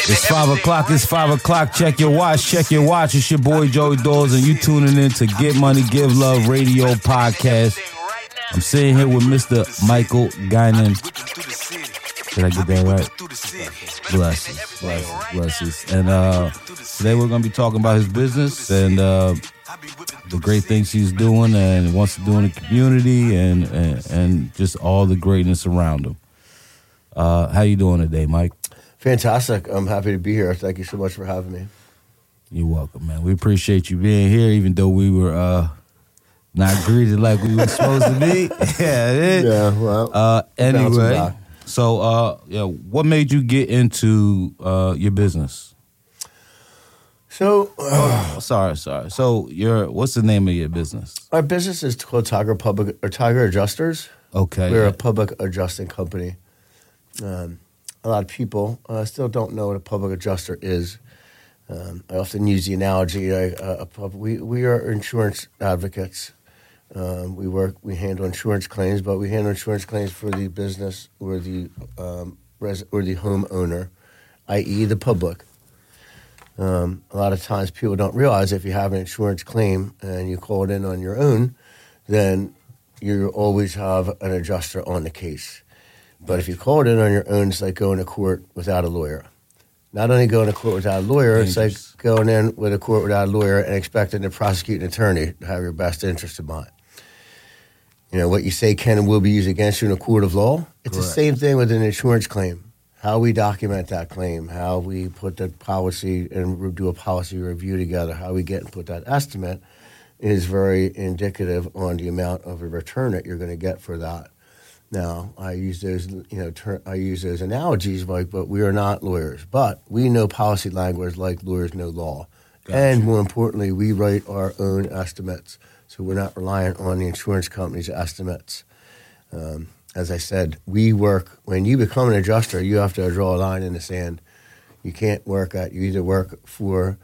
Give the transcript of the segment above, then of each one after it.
It's 5 o'clock. It's 5 o'clock. Check your watch. Check your watch. It's your boy Joey Dawes, and you tuning in to Get Money, Give Love Radio Podcast. I'm sitting here with Mr. Michael Guinan. Did I get that right? Blessings. And today we're going to be talking about his business and the great things he's doing and wants to do in the community and just all the greatness around him. How you doing today, Mike? Fantastic. I'm happy to be here. Thank you so much for having me. You're welcome, man. We appreciate you being here, even though we were not greeted like we were supposed to be. Yeah, well. Anyway, so what made you get into your business? So, sorry. So, what's the name of your business? Our business is called Tiger Adjusters. Okay. We're a public adjusting company. A lot of people still don't know what a public adjuster is. I often use the analogy, we are insurance advocates. We handle insurance claims, but we handle insurance claims for the business or the homeowner, i.e. the public. A lot of times people don't realize if you have an insurance claim and you call it in on your own, then you always have an adjuster on the case. But if you call it in on your own, it's like going to court without a lawyer. Not only going to court without a lawyer, it's like going in with a court without a lawyer and expecting the prosecuting attorney to have your best interest in mind. You know, what you say can and will be used against you in a court of law. It's Correct. The same thing with an insurance claim. How we document that claim, how we put the policy and do a policy review together, how we get and put that estimate is very indicative on the amount of a return that you're going to get for that. Now, I use those, analogies, like, but we are not lawyers. But we know policy language like lawyers know law. Gotcha. And more importantly, we write our own estimates. So we're not reliant on the insurance company's estimates. As I said, when you become an adjuster, you have to draw a line in the sand. You can't you either work for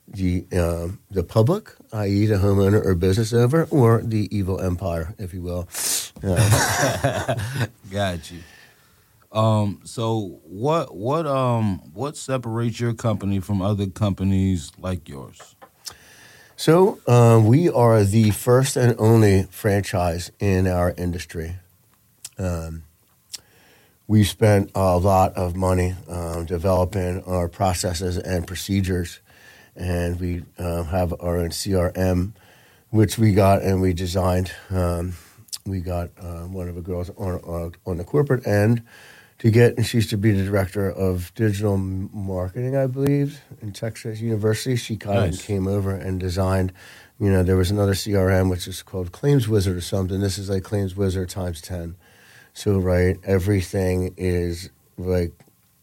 the public, i.e. the homeowner or business owner, or the evil empire, if you will. Got you. So what separates your company from other companies like yours? So we are the first and only franchise in our industry. We spent a lot of money developing our processes and procedures, and we have our own CRM, which we got and we designed. We got one of the girls on the corporate end to get, and she used to be the director of digital marketing, I believe, in Texas University. She kind of came over and designed, there was another CRM, which is called Claims Wizard or something. This is like Claims Wizard times 10. So, right, everything is like,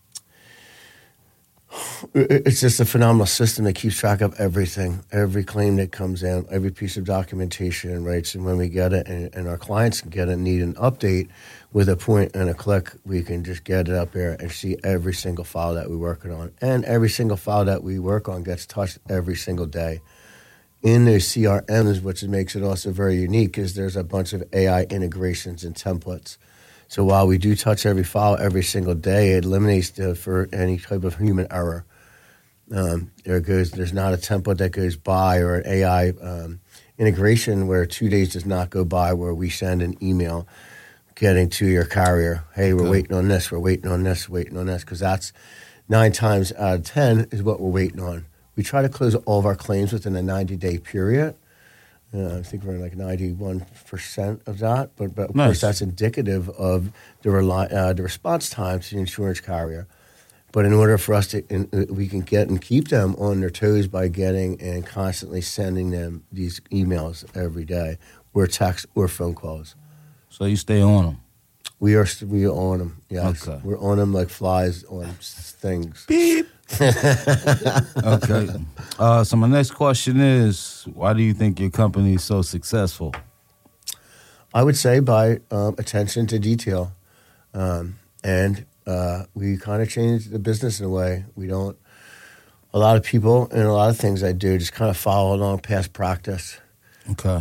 it's just a phenomenal system that keeps track of everything, every claim that comes in, every piece of documentation, right? So when we get it and our clients get it, need an update, with a point and a click, we can just get it up there and see every single file that we're working on. And every single file that we work on gets touched every single day. In those CRMs, which makes it also very unique, is there's a bunch of AI integrations and templates. So while we do touch every file every single day, it eliminates for any type of human error. There's not a template that goes by or an AI integration where 2 days does not go by where we send an email getting to your carrier. Hey, we're waiting on this, because that's 9 times out of 10 is what we're waiting on. We try to close all of our claims within a 90-day period. I think we're like 91% of that, but of course that's indicative of the response time to the insurance carrier. But in order for us we can get and keep them on their toes by getting and constantly sending them these emails every day, or text or phone calls. So you stay on them. We are on them. Yes, okay. We're on them like flies on things. Beep. Okay. So my next question is, why do you think your company is so successful? I would say by attention to detail, and we kind of changed the business in a way. We don't. A lot of people and a lot of things I do just kind of follow along past practice. Okay.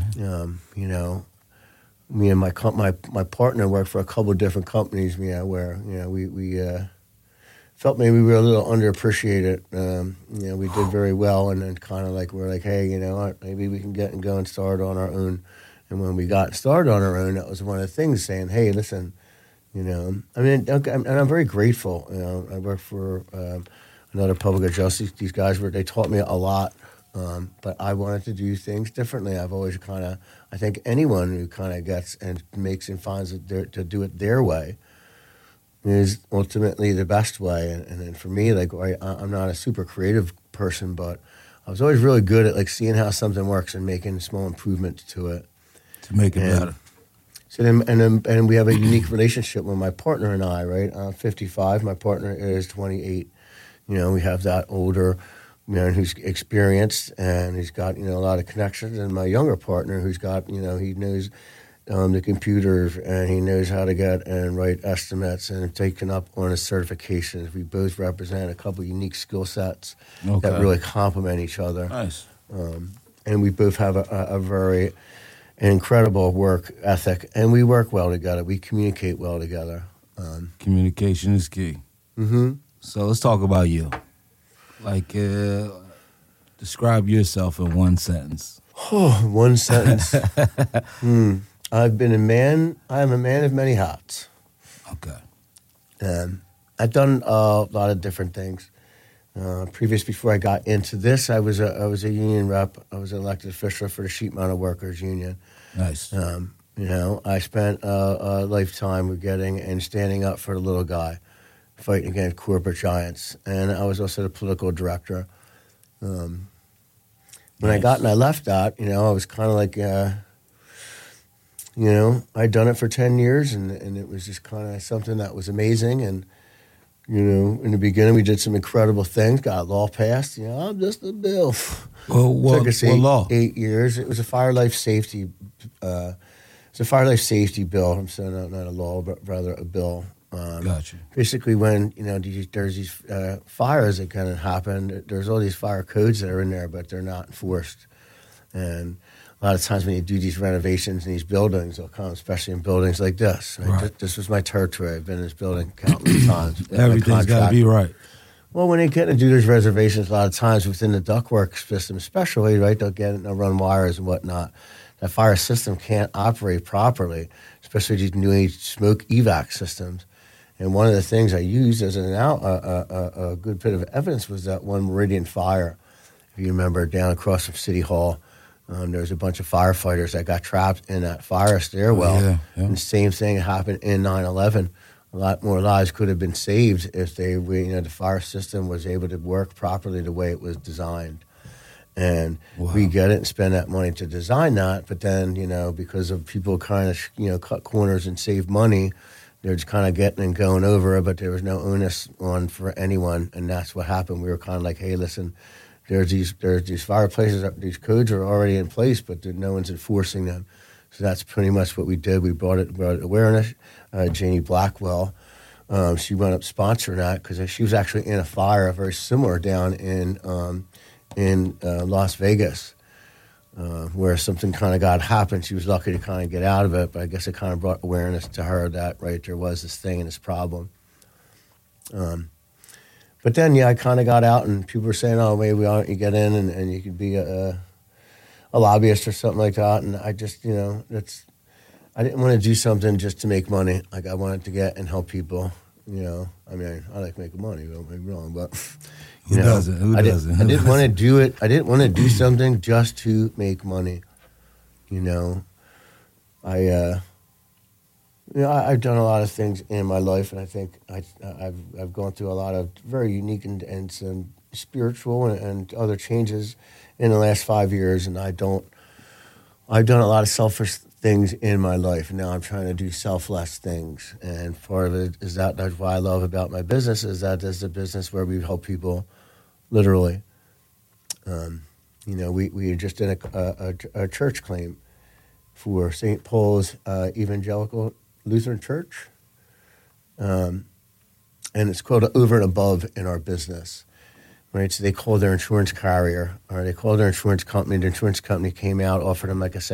Me and my partner work for a couple of different companies. Where we felt maybe we were a little underappreciated. We did very well, and then kind of like we're like, hey, you know what? Maybe we can get and go and start on our own. And when we got started on our own, that was one of the things saying, hey, listen, you know, I mean, and I'm very grateful. You know, I work for another public adjuster. These guys they taught me a lot, but I wanted to do things differently. I've always I think anyone who kind of gets and makes and finds it to do it their way is ultimately the best way. And then for me, like I'm not a super creative person, but I was always really good at like seeing how something works and making small improvements to it. To make it better. So then we have a unique relationship with my partner and I, right? I'm 55, my partner is 28. You know, we have that older man who's experienced and he's got, you know, a lot of connections, and my younger partner who's got, you know, he knows the computers and he knows how to get and write estimates and taken up on his certifications. We both represent a couple unique skill sets that really complement each other. Nice. And we both have a very incredible work ethic, and we work well together. We communicate well together. Communication is key. Mm-hmm. So let's talk about you. Like, describe yourself in one sentence. Oh, one sentence. I've been a man. I am a man of many hats. Okay. I've done a lot of different things. Before I got into this, I was a union rep. I was an elected official for the Sheet Metal Workers Union. Nice. You know, I spent a lifetime of getting and standing up for the little guy, fighting against corporate giants. And I was also the political director. When I got and I left that, you know, I was kind of like, you know, I'd done it for 10 years, and it was just kind of something that was amazing. And you know, in the beginning, we did some incredible things. Got a law passed. You know, I'm just a bill. Took us what law? 8 years. It was a fire life safety. It's a fire life safety bill. I'm saying not a law, but rather a bill. Gotcha. Basically, when you know there's these fires that kind of happen, there's all these fire codes that are in there, but they're not enforced. And a lot of times when you do these renovations in these buildings, they'll come, especially in buildings like this. Right. This was my territory. I've been in this building countless times. Everything's got to be right. Well, when they get to do these reservations, a lot of times within the ductwork system especially, right, they'll get it and they'll run wires and whatnot. That fire system can't operate properly, especially these new age smoke evac systems. And one of the things I used as a good bit of evidence was that one Meridian fire. If you remember, down across from City Hall, there was a bunch of firefighters that got trapped in that fire stairwell. Yeah. And the same thing happened in 9/11. A lot more lives could have been saved if the fire system was able to work properly the way it was designed. And we get it and spend that money to design that, but then, you know, because of people kind of, you know, cut corners and save money, they're just kind of getting and going over it, but there was no onus on for anyone, and that's what happened. We were kind of like, hey, listen, there's these fireplaces, these codes are already in place, but no one's enforcing them. So that's pretty much what we did. We brought it awareness. Janie Blackwell, she wound up sponsoring that because she was actually in a fire very similar down in Las Vegas, where something kind of happened. She was lucky to kind of get out of it, but I guess it kind of brought awareness to her that, right, there was this thing and this problem. But then, I kind of got out, and people were saying, oh, maybe you get in and you could be a lobbyist or something like that. And I just, I didn't want to do something just to make money. Like, I wanted to get and help people, I mean, I like making money, don't make me wrong, but... Who doesn't? I didn't want to do it. I didn't want to do something just to make money. I've done a lot of things in my life, and I think I've gone through a lot of very unique and some spiritual and other changes in the last 5 years. And I've done a lot of selfish things in my life, and now I'm trying to do selfless things. And part of it is that's what I love about my business is that there's a business where we help people. Literally, we just did a church claim for St. Paul's Evangelical Lutheran Church, and it's called Over and Above in our business, right? So they called their insurance carrier, or they called their insurance company. The insurance company came out, offered them like a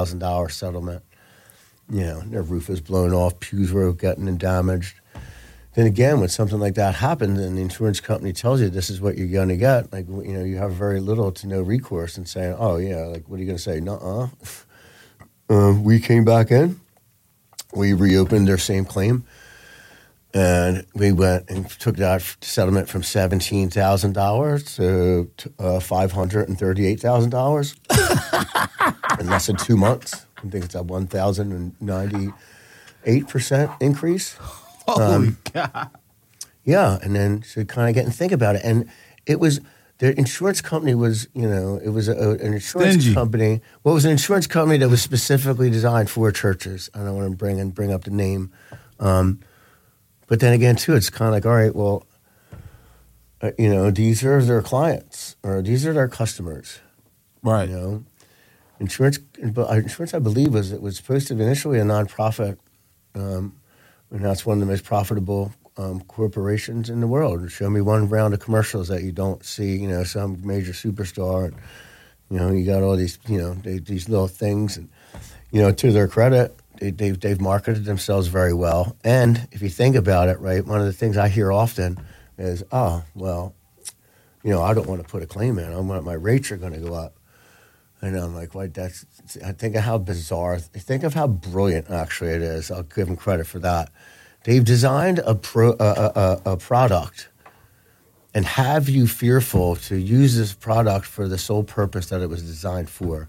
$17,000 settlement. Their roof was blown off, pews were getting damaged. then again, when something like that happens and the insurance company tells you this is what you're going to get, like, you have very little to no recourse in saying, oh, yeah, like, what are you going to say? Nuh-uh. We came back in. We reopened their same claim. And we went and took that settlement from $17,000 to $538,000 in less than 2 months. I think it's a 1,098% increase. Holy God. Yeah, and then so kind of get and think about it. And it was, the insurance company was, it was an insurance Stingy. company. Well, it was an insurance company that was specifically designed for churches. I don't want to bring up the name. But then again, too, it's kind of like, all right, well, these are their clients or these are their customers. Right. Insurance, I believe, was supposed to be initially a nonprofit, and that's one of the most profitable corporations in the world. Show me one round of commercials that you don't see, some major superstar, and, you got all these, these little things, and, to their credit, they've marketed themselves very well. And if you think about it, right, one of the things I hear often is, oh, well, I don't want to put a claim in. My rates are going to go up. And I'm like, why? I think of how bizarre. Think of how brilliant actually it is. I'll give them credit for that. They've designed a product and have you fearful to use this product for the sole purpose that it was designed for.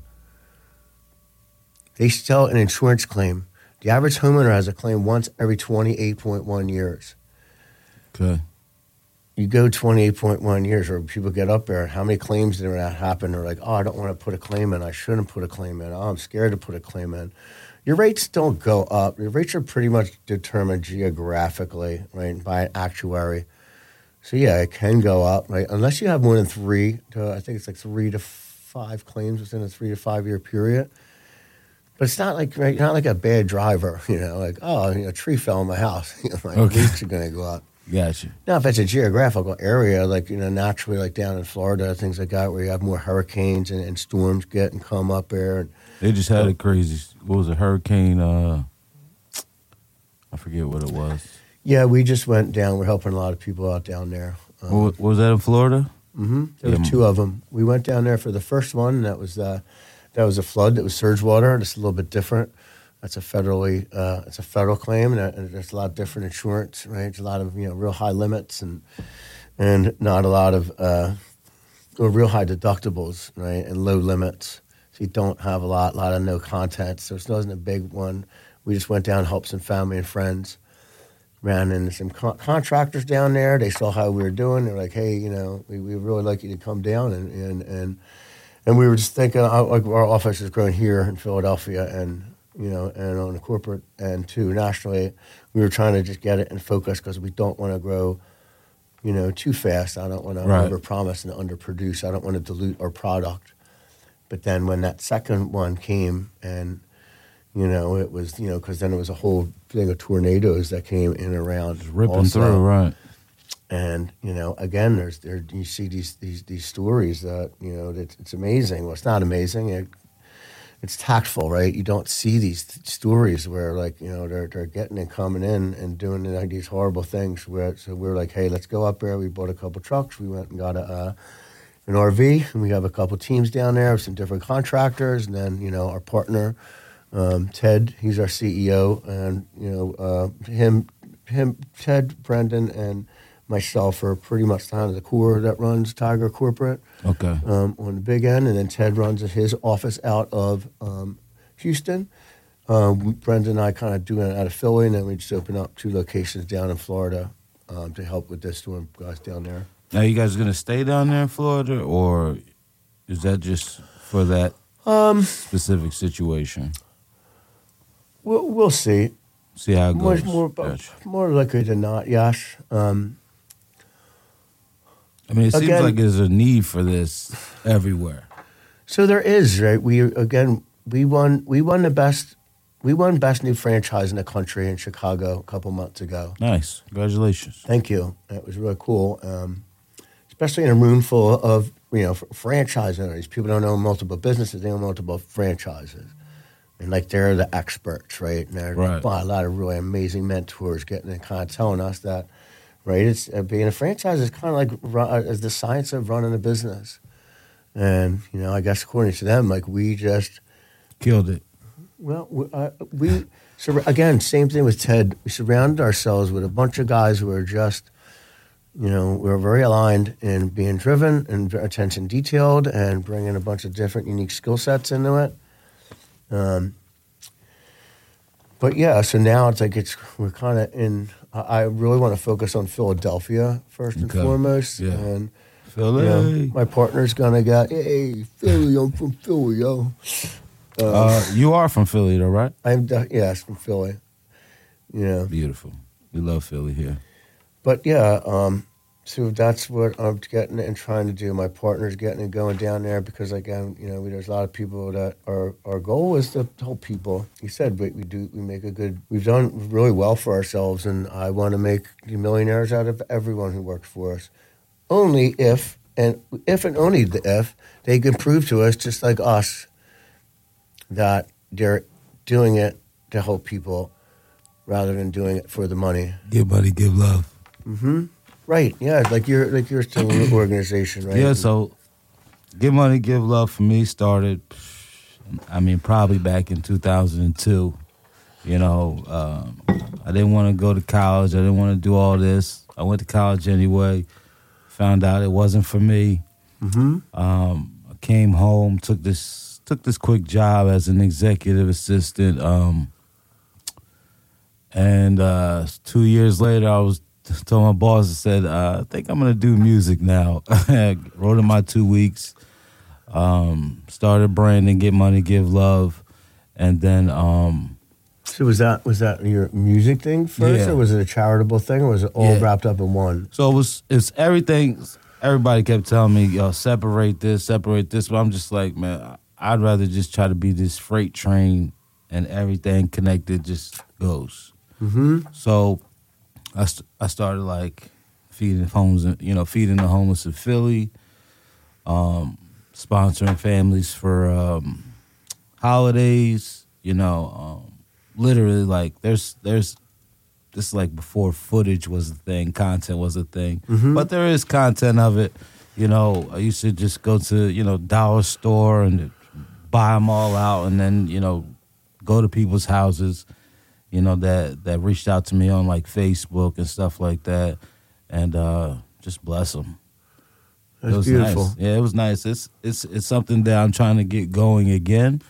They sell an insurance claim. The average homeowner has a claim once every 28.1 years. Okay. You go 28.1 years, or people get up there, how many claims did that happen? They're like, oh, I don't want to put a claim in. I shouldn't put a claim in. Oh, I'm scared to put a claim in. Your rates don't go up. Your rates are pretty much determined geographically, right, by an actuary. So, yeah, it can go up, right, unless you have more than 3 to 5 claims within a 3 to 5 year period. But it's not like, right, you're not like a bad driver, like, oh, a tree fell in my house. My rates are going to go up. Gotcha. Now, if it's a geographical area, like, naturally, like down in Florida, things like that, where you have more hurricanes and storms get and come up there. And, They just had a crazy, what was it, hurricane, I forget what it was. Yeah, we just went down. We're helping a lot of people out down there. What was that in Florida? Mm-hmm. There were 2 of them. We went down there for the first one, and that was a flood. That was surge water. It's a little bit different. That's it's a federal claim, and there's a lot of different insurance, right? It's a lot of, real high limits and not a lot of, or real high deductibles, right? And low limits. So you don't have a lot of no contents. So it wasn't a big one. We just went down, helped some family and friends. Ran into some contractors down there. They saw how we were doing. They're like, hey, we really like you to come down. And we were just thinking, like, our office is growing here in Philadelphia and on the corporate and too nationally, we were trying to just get it and focus because we don't want to grow, too fast. I don't want to overpromise and underproduce. I don't want to dilute our product. But then when that second one came and, it was, because then it was a whole thing of tornadoes that came in and around. Just ripping also. through, right. And, again, you see these stories that, it's amazing. Well, it's not amazing. It's tactful, right? You don't see these stories where, like, they're getting and coming in and doing like these horrible things. So we're like, hey, let's go up there. We bought a couple trucks. We went and got an RV, and we have a couple teams down there with some different contractors. And then, our partner, Ted, he's our CEO, and Ted, Brendan, and myself are pretty much kind of the core that runs Tiger Corporate. Okay. On the big end, and then Ted runs his office out of Houston. Brendan and I kind of do it out of Philly, and then we just open up 2 locations down in Florida to help with this storm guys down there. Now, you guys going to stay down there in Florida, or is that just for that specific situation? We'll see. See how it goes. More likely than not, yes. I mean, it seems like there's a need for this everywhere. So there is, right? We won best new franchise in the country in Chicago a couple months ago. Nice, congratulations! Thank you. That was really cool, especially in a room full of franchise owners. People don't own multiple businesses; they own multiple franchises, and like they're the experts, right? And they're a lot of really amazing mentors getting and kind of telling us that right? It's being a franchise is kind of like as the science of running a business. And, I guess according to them, like we just Killed it. Well, so again, same thing with Ted. We surrounded ourselves with a bunch of guys who are just, we were very aligned in being driven and attention detailed and bringing a bunch of different unique skill sets into it. But yeah, so now it's like we're kind of in. I really want to focus on Philadelphia first and foremost. Yeah. And Philly. my partner's gonna get, hey, Philly, I'm from Philly, yo. You are from Philly, though, right? Yes, from Philly. Beautiful. We love Philly here. But yeah, so that's what I'm getting and trying to do. My partner's getting and going down there because again, there's a lot of people that our goal is to help people. You said we've done really well for ourselves, and I want to make millionaires out of everyone who works for us. Only if and only if they can prove to us, just like us, that they're doing it to help people rather than doing it for the money. Give money, give love. Mm-hmm. Right. Yeah. Like you're still in your organization, right? Yeah. So, Give Money, Give Love for me started. Probably back in 2002. I didn't want to go to college. I didn't want to do all this. I went to college anyway. Found out it wasn't for me. Mm-hmm. I came home, took this quick job as an executive assistant. And 2 years later, I was told my boss, I said, I think I'm going to do music now. Wrote in my 2 weeks, started branding, Get Money, Give Love. And then... So was that your music thing first, or was it a charitable thing, or was it all wrapped up in one? So it's everything. Everybody kept telling me, separate this, but I'm just like, man, I'd rather just try to be this freight train and everything connected just goes. Mm-hmm. So I started like feeding the homeless in Philly, sponsoring families for holidays, literally like there's this like before footage was a thing, content was a thing, but there is content of it. I used to just go to dollar store and buy them all out, and then go to people's houses, that reached out to me on like Facebook and stuff like that, and just bless them. That's it was beautiful. Nice. Yeah, it was nice. It's something that I'm trying to get going again.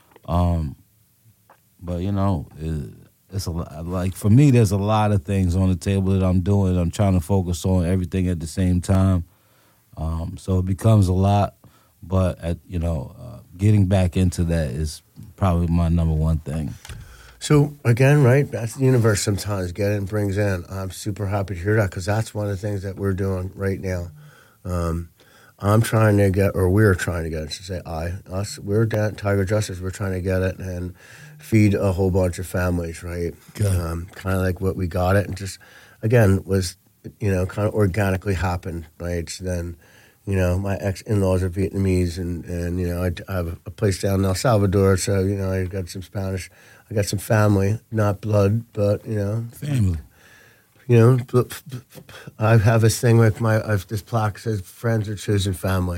But it's a lot, like for me, there's a lot of things on the table that I'm doing. I'm trying to focus on everything at the same time. So it becomes a lot, but getting back into that is probably my number one thing. So again, right? That's the universe sometimes get it and brings in. I'm super happy to hear that because that's one of the things that we're doing right now. I'm trying to get, or we're trying to get, I should say we're down at Tiger Justice, we're trying to get it and feed a whole bunch of families, right? Kind of like what we got it and just, again, was, kind of organically happened, right? So then, my ex-in-laws are Vietnamese and I have a place down in El Salvador, so, I got some Spanish, I got some family, not blood, but, Family. I have this thing with this plaque says friends are chosen family.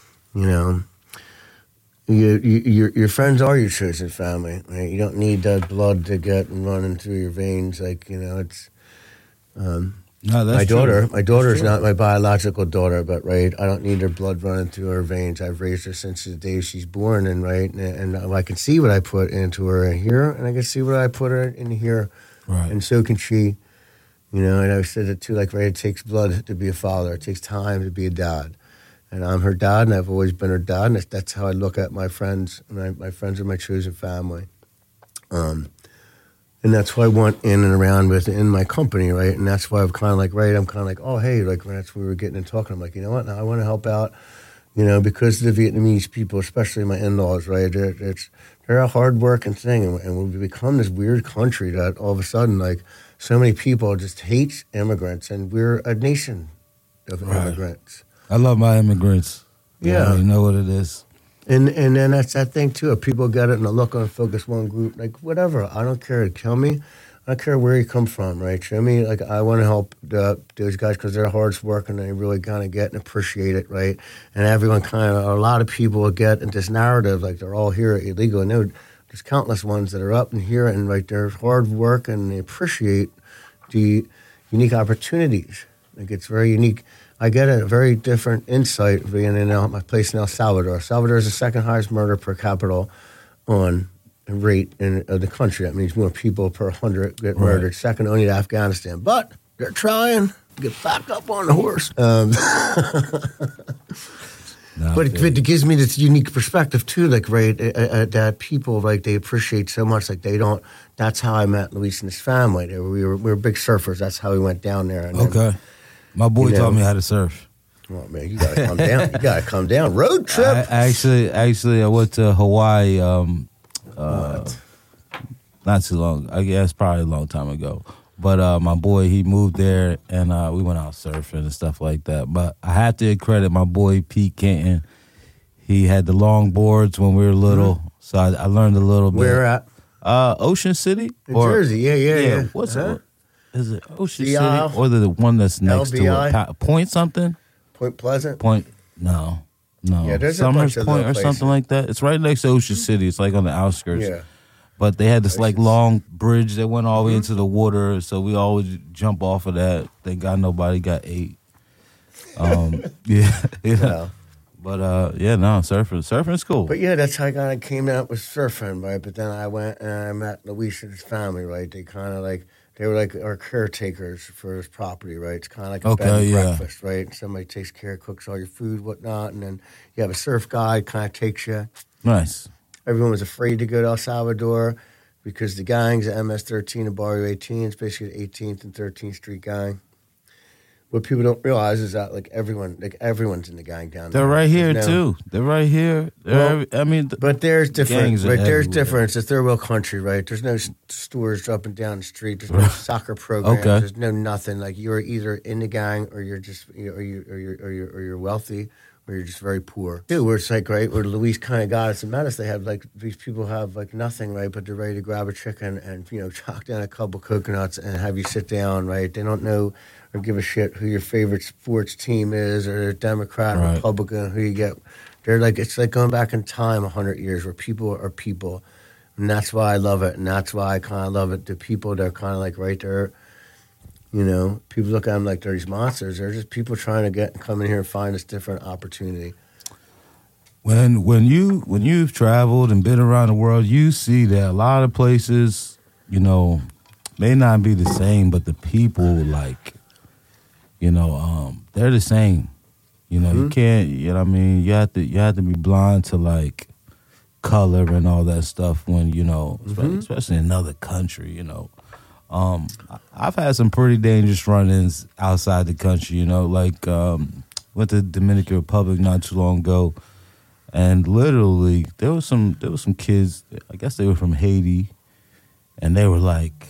Your friends are your chosen family. Right? You don't need that blood to get and running through your veins. Like it's. No, that's my daughter. true. My daughter's not my biological daughter, but right, I don't need her blood running through her veins. I've raised her since the day she's born, and I can see what I put into her here, and I can see what I put her in here, right, and so can she. And I said it too, like, right, it takes blood to be a father. It takes time to be a dad. And I'm her dad, and I've always been her dad, and that's how I look at my friends. My friends are my chosen family. And that's who I want in and around within my company, right? And that's why I'm kind of like, right, I'm kind of like, oh, hey, like, that's where we were getting and talking. I'm like, you know what, now I want to help out, because the Vietnamese people, especially my in-laws, right, they're a hard-working thing. And we've become this weird country that all of a sudden, like, so many people just hate immigrants, and we're a nation of immigrants. I love my immigrants. Yeah. You know what it is. And then that's that thing, too. If people get it and they look on focus one group, like, whatever. I don't care to kill me. I don't care where you come from, right? Show me, like, I want to help those guys because they're hard working and they really kind of get and appreciate it, right? And everyone a lot of people will get into this narrative, like they're all here illegal. And there's countless ones that are up in here and, like, they're hard work and they appreciate the unique opportunities. Like, it's very unique. I get a very different insight being in my place in El Salvador. Salvador is the second highest murder per capita rate in the country. That means more people per 100 get murdered. Second only to Afghanistan. But they're trying to get back up on the horse. But it gives me this unique perspective too, like, right, that people, like, they appreciate so much, like, they don't. That's how I met Luis and his family. We were big surfers. That's how we went down there. And then, my boy taught me how to surf. Oh man, you gotta come down. You gotta come down. Road trip. Actually, I went to Hawaii. Not too long. I guess probably a long time ago. But my boy, he moved there, and we went out surfing and stuff like that. But I have to credit my boy Pete Kenton. He had the long boards when we were little, so I learned a little bit. Where at? Ocean City, Jersey. Yeah. What's it? Is it Ocean City or the one that's next LBI? to it? Point something? Point Pleasant? No. Yeah, there's Summers a bunch of Point or places. something like that. It's right next to Ocean City. It's like on the outskirts. Yeah. But they had this like long bridge that went all the way into the water, so we always jump off of that. Thank God nobody got ate. Yeah. But surfing's cool. But yeah, that's how I kind of came out with surfing, right? But then I went and I met Luis and his family, right? They kind of like, they were like our caretakers for his property, right? It's kind of like a bed and breakfast, right? Somebody takes care, cooks all your food, whatnot, and then you have a surf guide, kind of takes you. Nice. Everyone was afraid to go to El Salvador because the gangs, the MS-13 and Barrio 18, it's basically the 18th and 13th Street gang. What people don't realize is that everyone's in the gang down there. They're right here too. They're right here. But there's difference. Right? There's everywhere. difference. It's their real country, right? There's no stores up and down the street. There's no soccer programs. Okay. There's no nothing. Like, you're either in the gang or you're just you're wealthy or you're just very poor. Too, where it's like, right, where Luis kind of got us and met us. They have like, these people have like nothing, right, but they're ready to grab a chicken and chalk down a couple coconuts and have you sit down, right? They don't know or give a shit who your favorite sports team is, or they're Democrat or Republican, who you get. They're like, it's like going back in time 100 years where people are people. And that's why I love it. And that's why I kind of love it. The people, they're kind of like right there. People look at them like they're these monsters. They're just people trying to come in here and find this different opportunity. When you've traveled and been around the world, you see that a lot of places, may not be the same, but the people, like, they're the same. You can't, you have to be blind to like color and all that stuff when, especially in another country, I've had some pretty dangerous run-ins outside the country, went to the Dominican Republic not too long ago, and literally there was some kids, I guess they were from Haiti, and they were like,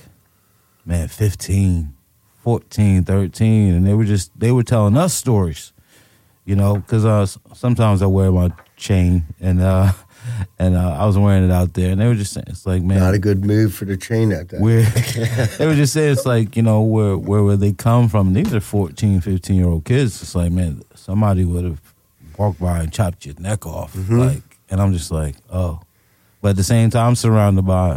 15, 14, 13, and they were telling us stories, because sometimes I wear my chain, and I was wearing it out there, and they were just saying, it's like, man, not a good move for the chain at that. They were just saying, it's like, where they come from. These are 14, 15-year-old kids. It's like, man, somebody would have walked by and chopped your neck off. And I'm just like, oh. But at the same time, I'm surrounded by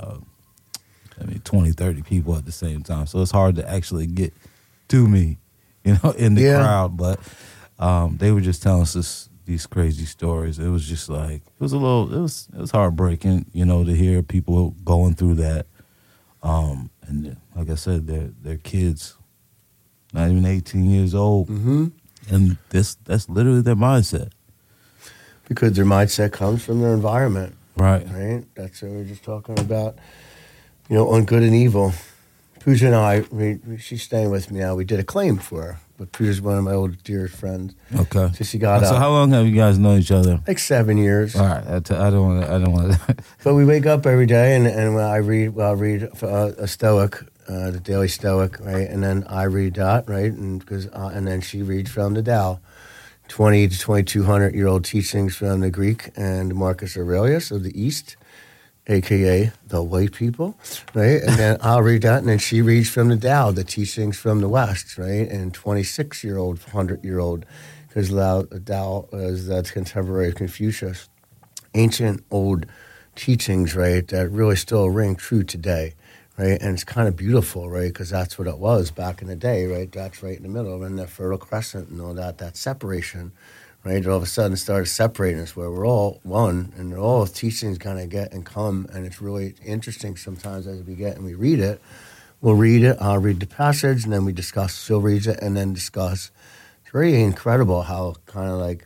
20, 30 people at the same time. So it's hard to actually get to me, in the crowd. But they were just telling us these crazy stories. It was just like, it was heartbreaking, to hear people going through that. And like I said, they're kids, not even 18 years old. And that's literally their mindset. Because their mindset comes from their environment. Right. That's what we were just talking about, on good and evil. Pooja and I, she's staying with me now. We did a claim for her. But Pooja's one of my old dearest friends. Okay. So she got So how long have you guys known each other? like 7 years. All right. I don't want to. But we wake up every day, and I read a Stoic, the Daily Stoic, right? And then I read that, right? And then she reads from the Tao, 20 to 2200-year-old teachings from the Greek and Marcus Aurelius of the East. a.k.a. the white people, right? And then I'll read that, and then she reads from the Tao, the teachings from the West, right? And 26-year-old, 100-year-old, because the Tao is that contemporary Confucius, ancient old teachings, right, that really still ring true today, right? And it's kind of beautiful, right, because that's what it was back in the day, right? That's right in the middle, and the Fertile Crescent and all that separation, right? All of a sudden started separating us where we're all one, and all teachings kind of get and come, and it's really interesting sometimes as we get and we read it. We'll read it, I'll read the passage, and then we discuss, she'll read it, and then discuss. It's very incredible how kind of like,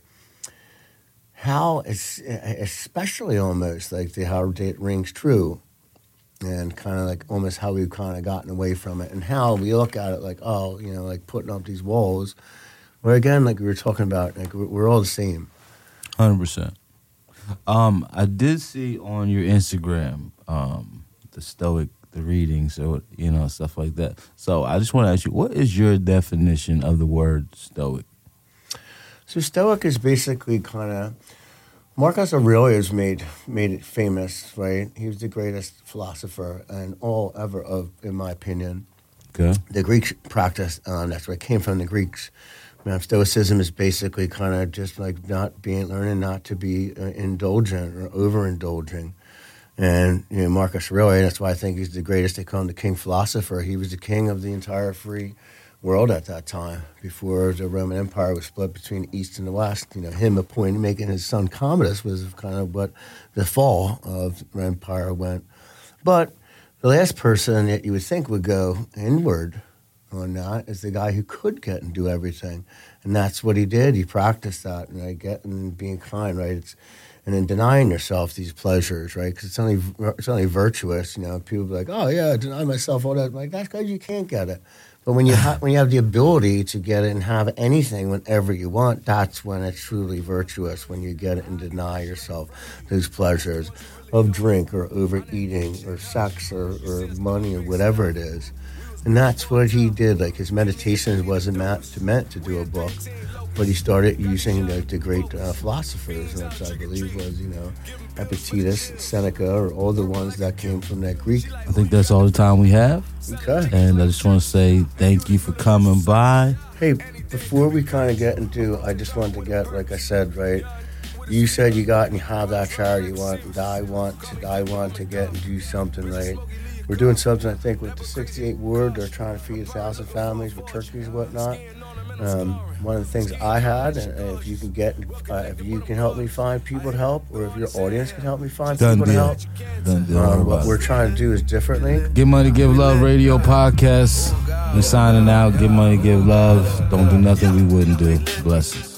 how it's especially almost like how it rings true, and kind of like almost how we've kind of gotten away from it, and how we look at it like, oh, you know, like putting up these walls. Where again, like we were talking about, like we're all the same. 100%. I did see on your Instagram the Stoic, the reading, so you know, stuff like that. So I just want to ask you, what is your definition of the word Stoic? So Stoic is basically kind of, Marcus Aurelius made it famous, right? He was the greatest philosopher and all ever of, in my opinion. Okay. The Greeks practice, that's where it came from, the Greeks. Stoicism is basically kind of just like learning not to be indulgent or overindulging. And you know, Marcus Aurelius, that's why I think he's the greatest. They call him the king philosopher. He was the king of the entire free world at that time, before the Roman Empire was split between the East and the West. You know, him making his son Commodus was kind of what the fall of the empire went. But the last person that you would think would go inward on that is the guy who could get and do everything, and that's what he did. He practiced that, right? Getting, being kind, right? And then denying yourself these pleasures, right? Because it's only virtuous. You know, people be like, oh yeah, deny myself all that. I'm like, that's because you can't get it. But when you have the ability to get it and have anything whenever you want, that's when it's truly virtuous. When you get it and deny yourself those pleasures of drink or overeating or sex or money or whatever it is. And that's what he did. Like, his meditation wasn't meant to do a book, but he started using the great philosophers, which I believe was, you know, Epictetus, Seneca, or all the ones that came from that Greek. I think that's all the time we have. Okay. And I just want to say thank you for coming by. Hey, before we kind of get into, I just wanted to get, like I said, right, you said you got and you have that charity you want, and I want to get and do something, right? We're doing something, I think, with the 68 Ward. They're trying to feed 1,000 families with turkeys and whatnot. One of the things I had, and if you can help me find people to help, or if your audience can help me find people to help, what we're trying to do is differently. Get Money, Give Love Radio Podcast. We're signing out. Get Money, Give Love. Don't do nothing we wouldn't do. Blessings.